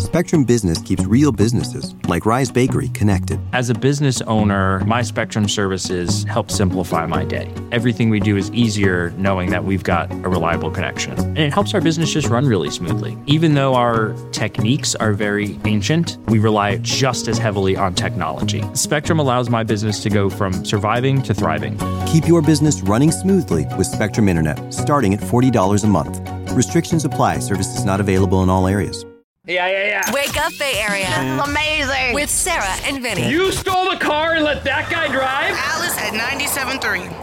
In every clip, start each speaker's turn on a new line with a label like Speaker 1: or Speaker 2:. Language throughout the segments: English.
Speaker 1: Spectrum Business keeps real businesses, like Rise Bakery, connected.
Speaker 2: As a business owner, my Spectrum services help simplify my day. Everything we do is easier knowing that we've got a reliable connection. And it helps our business just run really smoothly. Even though our techniques are very ancient, we rely just as heavily on technology. Spectrum allows my business to go from surviving to thriving.
Speaker 1: Keep your business running smoothly with Spectrum Internet, starting at $40 a month. Restrictions apply. Services not available in all areas.
Speaker 3: Yeah.
Speaker 4: Wake up, Bay Area.
Speaker 3: This is amazing.
Speaker 4: With Sarah and Vinny.
Speaker 3: You stole the car and let that guy drive?
Speaker 5: Alice at 97.3.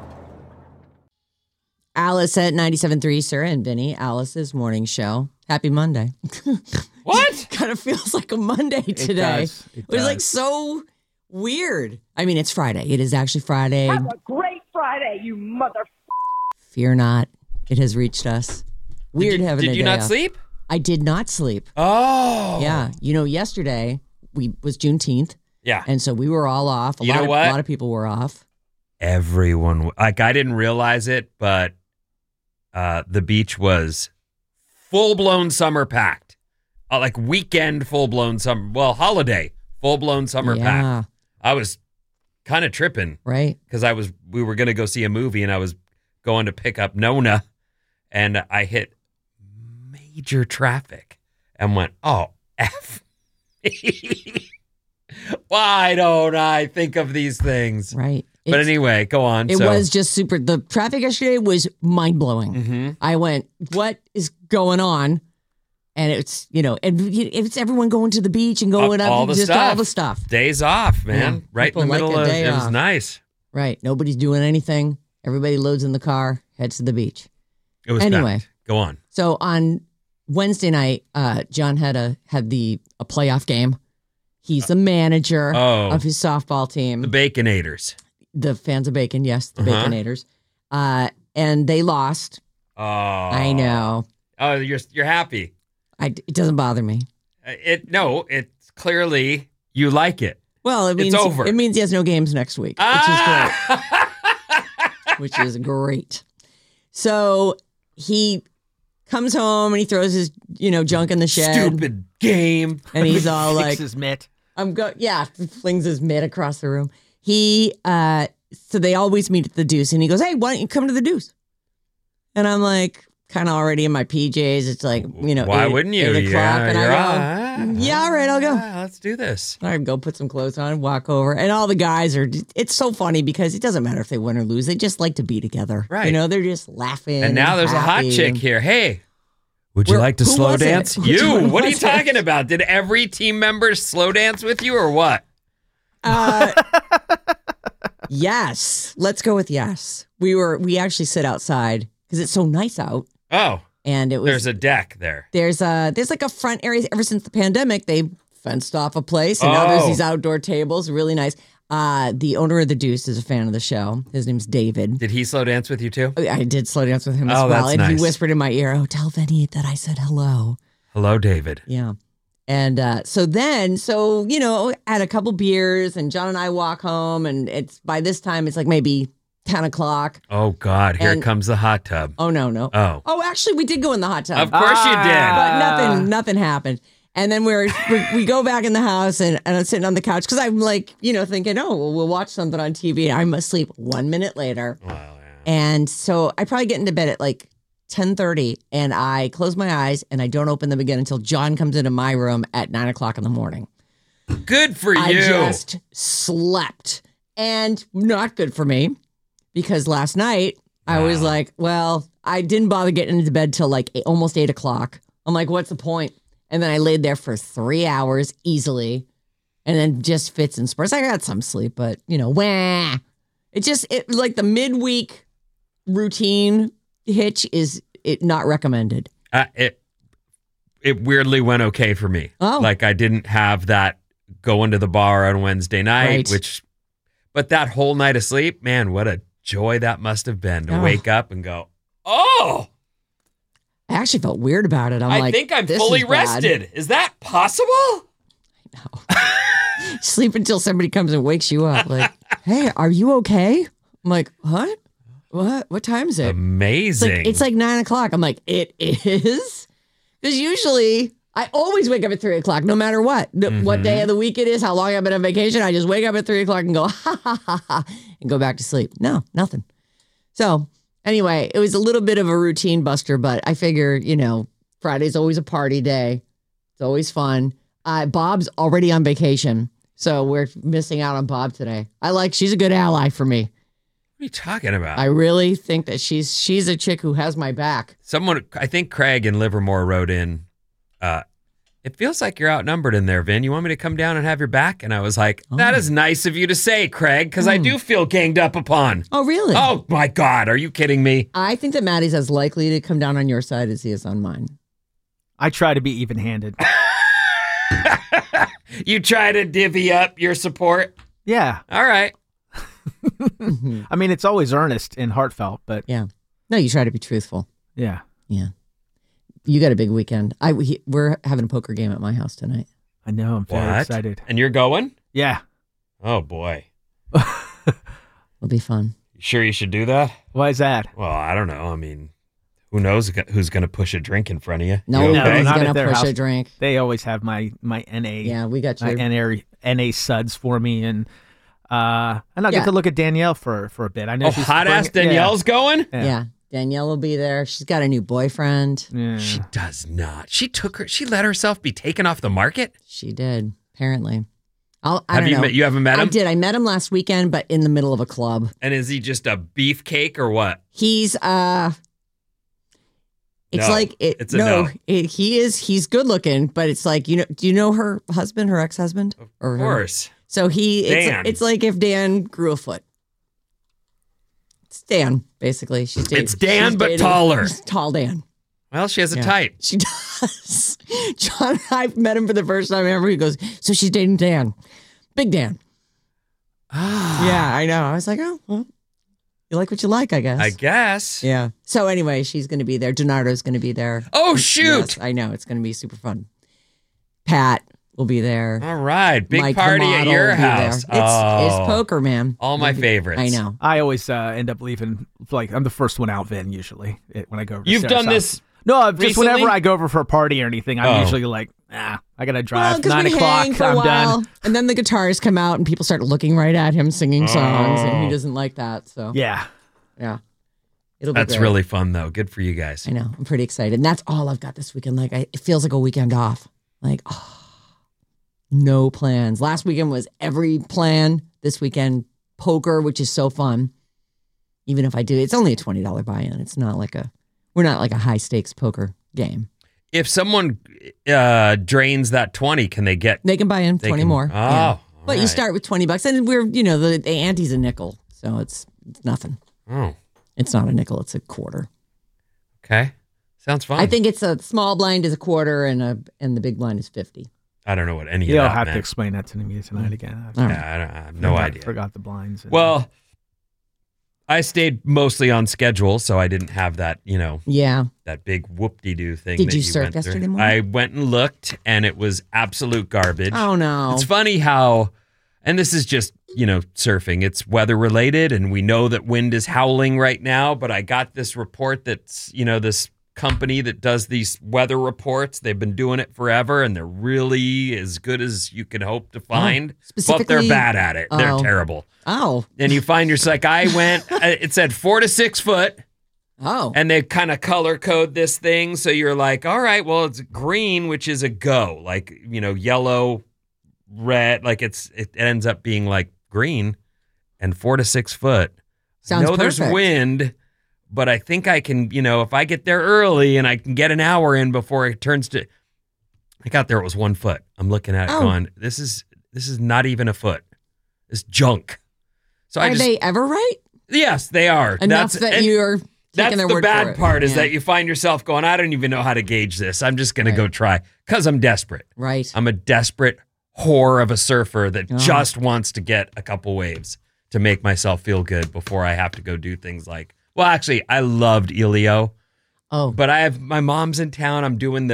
Speaker 6: Alice at 97.3, Sarah and Vinny, Alice's morning show. Happy Monday.
Speaker 3: What?
Speaker 6: Kind of feels like a Monday today. It was like so weird. I mean, it's Friday. It is actually Friday.
Speaker 7: Have a great Friday, you mother.
Speaker 6: Fear not. It has reached us. Weird having a day
Speaker 8: Did you not
Speaker 6: off.
Speaker 8: sleep?
Speaker 6: I did not sleep.
Speaker 8: Oh.
Speaker 6: Yeah. You know, yesterday was Juneteenth.
Speaker 8: Yeah.
Speaker 6: And so we were all off. A lot of people were off.
Speaker 8: Everyone, like, I didn't realize it, but the beach was full-blown summer packed. Like weekend full-blown summer, holiday full-blown summer packed. I was kind of tripping.
Speaker 6: Right.
Speaker 8: Because we were going to go see a movie and I was going to pick up Nona and I hit major traffic and went, oh, F me. Why don't I think of these things?
Speaker 6: Right.
Speaker 8: But anyway, go on.
Speaker 6: It was just super. The traffic yesterday was mind-blowing.
Speaker 8: Mm-hmm.
Speaker 6: I went, what is going on? And it's, it's everyone going to the beach and going up.
Speaker 8: All the
Speaker 6: stuff.
Speaker 8: Days off, man.
Speaker 6: Yeah.
Speaker 8: Right
Speaker 6: People
Speaker 8: in the middle
Speaker 6: like
Speaker 8: of
Speaker 6: a day
Speaker 8: it. Was
Speaker 6: off.
Speaker 8: nice.
Speaker 6: Right. Nobody's doing anything. Everybody loads in the car, heads to the beach.
Speaker 8: It was
Speaker 6: anyway.
Speaker 8: packed. Go on.
Speaker 6: So on Wednesday night, John had a playoff game. He's the manager of his softball team.
Speaker 8: The Baconators.
Speaker 6: The fans of bacon, yes, the Baconators. And they lost.
Speaker 8: Oh.
Speaker 6: I know.
Speaker 8: Oh, you're happy.
Speaker 6: It doesn't bother me.
Speaker 8: It's clearly you like it.
Speaker 6: Well, it means
Speaker 8: it's over.
Speaker 6: It means he has no games next week, which is great. Which is great. So he comes home and he throws his, junk in the shed.
Speaker 8: Stupid game.
Speaker 6: And he's all like,
Speaker 9: his mitt.
Speaker 6: Flings his mitt across the room. So they always meet at the Deuce, and he goes, hey, why don't you come to the Deuce? And I'm like, kind of already in my PJs. It's like,
Speaker 8: why wouldn't you?
Speaker 6: 8 o'clock, and I go, yeah, all right, I'll go.
Speaker 8: Let's do this.
Speaker 6: I go put some clothes on, walk over, and all the guys it's so funny because it doesn't matter if they win or lose. They just like to be together.
Speaker 8: Right.
Speaker 6: They're just laughing.
Speaker 8: And now there's
Speaker 6: happy.
Speaker 8: a hot chick here. Hey, would you like to
Speaker 6: who
Speaker 8: slow
Speaker 6: was it?
Speaker 8: dance?
Speaker 6: Which
Speaker 8: You.
Speaker 6: one
Speaker 8: What are you
Speaker 6: was it?
Speaker 8: talking about? Did every team member slow dance with you or what?
Speaker 6: Yes. Let's go with yes. We actually sit outside because it's so nice out.
Speaker 8: Oh.
Speaker 6: And it was
Speaker 8: There's a deck there.
Speaker 6: There's like a front area. Ever since the pandemic, they fenced off a place, and now there's these outdoor tables. Really nice. The owner of the Deuce is a fan of the show. His name's David.
Speaker 8: Did he slow dance with you too?
Speaker 6: I did slow dance with him as
Speaker 8: Oh,
Speaker 6: well,
Speaker 8: that's
Speaker 6: and
Speaker 8: nice.
Speaker 6: he whispered in my ear, "Oh, tell Vinny that I said hello."
Speaker 8: Hello, David.
Speaker 6: Yeah. And so had a couple beers, and John and I walk home, and by this time it's like maybe 10 o'clock.
Speaker 8: Oh God, here
Speaker 6: And-
Speaker 8: comes the hot tub.
Speaker 6: Oh no. Oh, actually, we did go in the hot tub.
Speaker 8: Of course you did.
Speaker 6: But nothing happened. And then we go back in the house, and I'm sitting on the couch because I'm like, thinking, oh, well, we'll watch something on TV. I'm asleep 1 minute later.
Speaker 8: Wow, yeah.
Speaker 6: And so I probably get into bed at like 10:30, and I close my eyes and I don't open them again until John comes into my room at 9 o'clock in the morning.
Speaker 8: Good for you.
Speaker 6: I just slept, and not good for me because last night I was like, well, I didn't bother getting into bed till like almost 8 o'clock. I'm like, what's the point? And then I laid there for 3 hours easily, and then just fits and spurts. I got some sleep, but wah. It like the midweek routine hitch is not recommended.
Speaker 8: It weirdly went okay for me.
Speaker 6: Oh.
Speaker 8: Like I didn't have that going to the bar on Wednesday night,
Speaker 6: Right.
Speaker 8: but that whole night of sleep, man, what a joy that must have been to
Speaker 6: Oh.
Speaker 8: wake up and go, oh,
Speaker 6: I actually felt weird about it.
Speaker 8: I think I'm fully rested. Is that possible?
Speaker 6: Sleep until somebody comes and wakes you up. Like, hey, are you okay? I'm like, what? What time is it?
Speaker 8: Amazing.
Speaker 6: It's like 9 o'clock. I'm like, it is? Because usually I always wake up at 3 o'clock, no matter what. What day of the week it is, how long I've been on vacation. I just wake up at 3 o'clock and go, ha, ha, ha, ha, and go back to sleep. No, nothing. So anyway, it was a little bit of a routine buster, but I figure, Friday's always a party day. It's always fun. Bob's already on vacation, so we're missing out on Bob today. She's a good ally for me.
Speaker 8: What are you talking about?
Speaker 6: I really think that she's a chick who has my back.
Speaker 8: I think Craig in Livermore wrote in, it feels like you're outnumbered in there, Vin. You want me to come down and have your back? And I was like, that is nice of you to say, Craig, because I do feel ganged up upon.
Speaker 6: Oh, really?
Speaker 8: Oh, my God. Are you kidding me?
Speaker 6: I think that Maddie's as likely to come down on your side as he is on mine.
Speaker 9: I try to be even-handed.
Speaker 8: You try to divvy up your support?
Speaker 9: Yeah.
Speaker 8: All right.
Speaker 9: I mean, it's always earnest and heartfelt, but...
Speaker 6: Yeah. No, you try to be truthful.
Speaker 9: Yeah.
Speaker 6: Yeah. You got a big weekend. We're having a poker game at my house tonight.
Speaker 9: I know. I'm very excited.
Speaker 8: And you're going?
Speaker 9: Yeah.
Speaker 8: Oh, boy.
Speaker 6: It'll be fun.
Speaker 8: You sure you should do that?
Speaker 9: Why is that?
Speaker 8: Well, I don't know. I mean, who knows who's going to push a drink in front of you?
Speaker 6: No,
Speaker 8: You okay?
Speaker 6: nobody's
Speaker 9: Not
Speaker 6: going
Speaker 9: at
Speaker 6: to
Speaker 9: their
Speaker 6: push
Speaker 9: house.
Speaker 6: a drink.
Speaker 9: They always have my NA.
Speaker 6: Yeah, we got
Speaker 9: my
Speaker 6: you.
Speaker 9: NA suds for me, and I'll get to look at Danielle for a bit. I know she's
Speaker 8: hot ass Danielle's going?
Speaker 6: Yeah. Danielle will be there. She's got a new boyfriend.
Speaker 9: Yeah.
Speaker 8: She does not. She let herself be taken off the market?
Speaker 6: She did, apparently. I
Speaker 8: Have
Speaker 6: don't
Speaker 8: you
Speaker 6: know.
Speaker 8: you haven't met him?
Speaker 6: I did. I met him last weekend, but in the middle of a club.
Speaker 8: And is he just a beefcake or what?
Speaker 6: He's it's
Speaker 8: No,
Speaker 6: like
Speaker 8: it's a no.
Speaker 6: He's good looking, but it's like, do you know her husband, her ex-husband?
Speaker 8: Of course.
Speaker 6: So
Speaker 8: Dan.
Speaker 6: it's like if Dan grew a foot. It's Dan, basically.
Speaker 8: It's Dan, but taller.
Speaker 6: Tall Dan.
Speaker 8: Well, she has a
Speaker 6: Yeah.
Speaker 8: type.
Speaker 6: She does. John and I met him for the first time ever. He goes, so she's dating Dan. Big Dan. Yeah, I know. I was like, oh, well, you like what you like, I guess.
Speaker 8: I guess.
Speaker 6: Yeah. So anyway, she's going to be there. Donardo's going to be there.
Speaker 8: Oh, shoot.
Speaker 6: Yes, I know. It's going to be super fun. Pat will be there.
Speaker 8: All right. Big
Speaker 6: Mike, the
Speaker 8: party at
Speaker 6: model,
Speaker 8: your
Speaker 6: will be there.
Speaker 8: house.
Speaker 6: It's poker, man.
Speaker 8: All my favorites.
Speaker 6: I know.
Speaker 9: I always end up leaving, I'm the first one out, Vin, usually, when I go over to
Speaker 8: You've
Speaker 9: Sarah's
Speaker 8: done
Speaker 9: house.
Speaker 8: this
Speaker 9: No, just
Speaker 8: recently?
Speaker 9: whenever I go over for a party or anything, I'm
Speaker 8: Oh.
Speaker 9: usually like, I got to drive.
Speaker 6: 'cause
Speaker 9: 9
Speaker 6: we
Speaker 9: o'clock,
Speaker 6: hang for a
Speaker 9: I'm
Speaker 6: while,
Speaker 9: done.
Speaker 6: and then the guitars come out, and people start looking right at him singing songs, and
Speaker 8: Oh.
Speaker 6: he doesn't like that. So
Speaker 9: Yeah.
Speaker 6: It'll be
Speaker 8: That's
Speaker 6: great.
Speaker 8: really fun, though. Good for you guys.
Speaker 6: I know. I'm pretty excited, and that's all I've got this weekend. Like, it feels like a weekend off. Like, no plans. Last weekend was every plan. This weekend, poker, which is so fun. Even if I do, it's only a $20 buy-in. It's not like we're not like a high stakes poker game.
Speaker 8: If someone drains that 20, can they get?
Speaker 6: They can buy in 20 more.
Speaker 8: Oh,
Speaker 6: Yeah.
Speaker 8: all
Speaker 6: But you
Speaker 8: right.
Speaker 6: start with $20, and we're the ante's a nickel, so it's nothing.
Speaker 8: Oh,
Speaker 6: It's not a nickel; it's a quarter.
Speaker 8: okay. Sounds fun.
Speaker 6: I think it's a small blind is a quarter, and the big blind is 50.
Speaker 8: I don't know what any
Speaker 9: You'll
Speaker 8: of that
Speaker 9: have to
Speaker 8: meant.
Speaker 9: explain that to me tonight again.
Speaker 6: All right.
Speaker 8: Yeah, I have no idea.
Speaker 9: Forgot the blinds.
Speaker 8: Well, I stayed mostly on schedule, so I didn't have that,
Speaker 6: Yeah.
Speaker 8: that big whoop-de-doo thing.
Speaker 6: Did
Speaker 8: that
Speaker 6: you surf
Speaker 8: went through.
Speaker 6: yesterday morning?
Speaker 8: I went and looked, and it was absolute garbage.
Speaker 6: Oh no.
Speaker 8: It's funny how, and this is just, surfing. It's weather related, and we know that wind is howling right now, but I got this report that's, this company that does these weather reports. They've been doing it forever, and they're really as good as you could hope to find. But
Speaker 6: specifically-
Speaker 8: they're bad at it. They're
Speaker 6: Oh.
Speaker 8: terrible.
Speaker 6: Oh.
Speaker 8: And you find yourself like, I went, it said 4 to 6 foot.
Speaker 6: Oh.
Speaker 8: And they kind of color code this thing. So you're like, all right, well, it's green, which is a go. Like, yellow, red, like it ends up being like green and 4 to 6 foot.
Speaker 6: Sounds
Speaker 8: there's
Speaker 6: perfect.
Speaker 8: wind, but I think I can, if I get there early and I can get an hour in before it turns to, I got there, it was 1 foot. I'm looking at it going, this is not even a foot. It's junk. So
Speaker 6: Are they ever right?
Speaker 8: Yes, they are.
Speaker 6: Enough that you're taking
Speaker 8: That's
Speaker 6: their
Speaker 8: the
Speaker 6: word for
Speaker 8: bad
Speaker 6: it.
Speaker 8: part is
Speaker 6: Yeah.
Speaker 8: that you find yourself going, I don't even know how to gauge this. I'm just going to go try because I'm desperate.
Speaker 6: Right.
Speaker 8: I'm a desperate whore of a surfer that just wants to get a couple waves to make myself feel good before I have to go do things like, well, actually, I loved Elio.
Speaker 6: Oh.
Speaker 8: But my mom's in town. I'm doing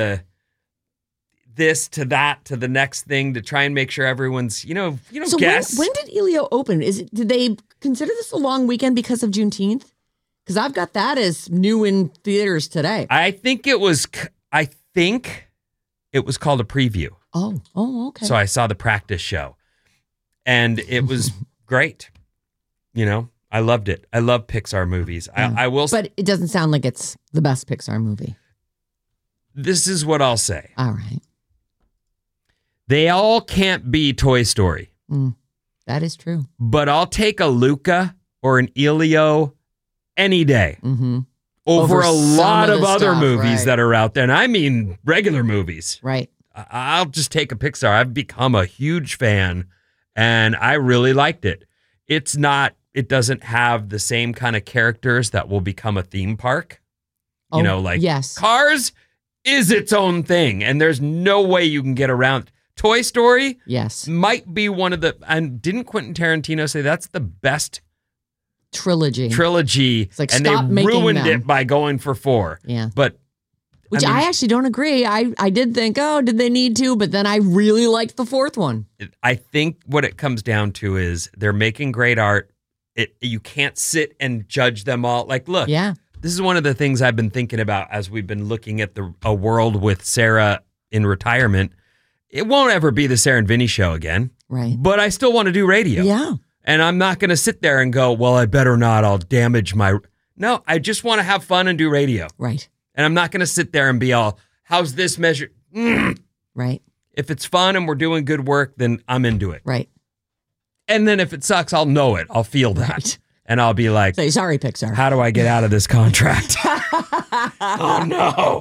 Speaker 8: this to that to the next thing to try and make sure everyone's,
Speaker 6: So
Speaker 8: guess.
Speaker 6: when did Elio open? Did they consider this a long weekend because of Juneteenth? Because I've got that as new in theaters today.
Speaker 8: I think It was called a preview.
Speaker 6: Oh, okay.
Speaker 8: So I saw the practice show, and it was great. You know, I loved it. I love Pixar movies.
Speaker 6: Yeah.
Speaker 8: I will.
Speaker 6: But it doesn't sound like it's the best Pixar movie.
Speaker 8: This is what I'll say.
Speaker 6: All right.
Speaker 8: They all can't be Toy Story.
Speaker 6: That is true.
Speaker 8: But I'll take a Luca or an Elio any day over a lot of other movies that are out there. And I mean regular movies.
Speaker 6: Right.
Speaker 8: I'll just take a Pixar. I've become a huge fan, and I really liked it. It doesn't have the same kind of characters that will become a theme park. You know, like Cars is its own thing, and there's no way you can get around it. Toy Story, might be one of the, and didn't Quentin Tarantino say that's the best trilogy?
Speaker 6: It's like,
Speaker 8: and
Speaker 6: stop
Speaker 8: they
Speaker 6: making
Speaker 8: ruined
Speaker 6: them.
Speaker 8: it by going for 4.
Speaker 6: Yeah,
Speaker 8: but
Speaker 6: which I actually don't agree. I did think, did they need to? But then I really liked the 4th one.
Speaker 8: I think what it comes down to is they're making great art. You can't sit and judge them all. Like, look, this is one of the things I've been thinking about as we've been looking at a world with Sarah in retirement. It won't ever be the Sarah and Vinny show again.
Speaker 6: Right.
Speaker 8: But I still want to do radio.
Speaker 6: Yeah.
Speaker 8: And I'm not going to sit there and go, well, I better not. I'll damage my... No, I just want to have fun and do radio.
Speaker 6: Right.
Speaker 8: And I'm not going to sit there and be all, how's this measure?
Speaker 6: Right.
Speaker 8: If it's fun and we're doing good work, then I'm into it.
Speaker 6: Right.
Speaker 8: And then if it sucks, I'll know it. I'll feel that. Right. And I'll be like...
Speaker 6: Say, sorry, Pixar.
Speaker 8: How do I get out of this contract? Oh, no.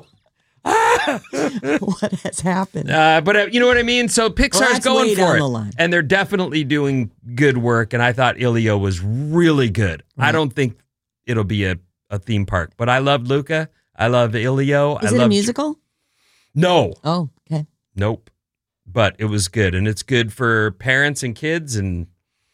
Speaker 6: What has happened?
Speaker 8: But you know what I mean? So Pixar's going for it.
Speaker 6: Line.
Speaker 8: And they're definitely doing good work. And I thought Elio was really good. Right. I don't think it'll be a theme park. But I love Luca. I love Elio.
Speaker 6: Is it a musical?
Speaker 8: No.
Speaker 6: Oh, okay.
Speaker 8: Nope. But it was good. And it's good for parents and kids. And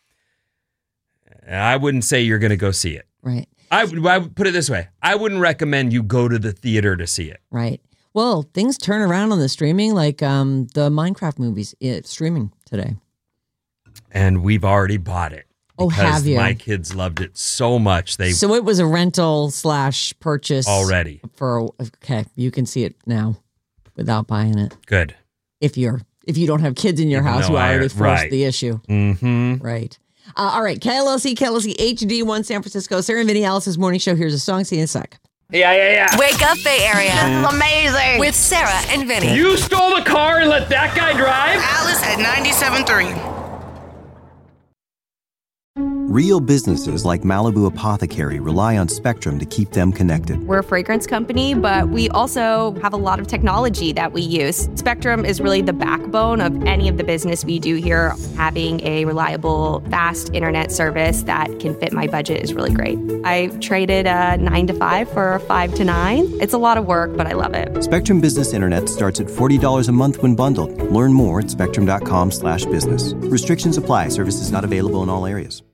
Speaker 8: I wouldn't say you're going to go see it.
Speaker 6: Right.
Speaker 8: I would put it this way. I wouldn't recommend you go to the theater to see it.
Speaker 6: Right. Well, things turn around on the streaming, like the Minecraft movies streaming today.
Speaker 8: And we've already bought it.
Speaker 6: Oh, have you?
Speaker 8: My kids loved it so much.
Speaker 6: So it was a rental / purchase
Speaker 8: already.
Speaker 6: Okay, you can see it now without buying it.
Speaker 8: Good.
Speaker 6: If you don't have kids in your house who already forced the issue.
Speaker 8: Mm-hmm.
Speaker 6: Right. All right, KLOC HD1 San Francisco. Sarah and Vinny, Alice's morning show. Here's a song. See you in a sec.
Speaker 3: Yeah.
Speaker 4: Wake up, Bay Area.
Speaker 5: This is amazing.
Speaker 4: With Sarah and Vinny.
Speaker 3: You stole the car and let that guy drive?
Speaker 5: Alice at 97.3.
Speaker 1: Real businesses like Malibu Apothecary rely on Spectrum to keep them connected.
Speaker 10: We're a fragrance company, but we also have a lot of technology that we use. Spectrum is really the backbone of any of the business we do here. Having a reliable, fast internet service that can fit my budget is really great. I traded a 9 to 5 for a 5 to 9. It's a lot of work, but I love it.
Speaker 1: Spectrum Business Internet starts at $40 a month when bundled. Learn more at spectrum.com/business. Restrictions apply. Services not available in all areas.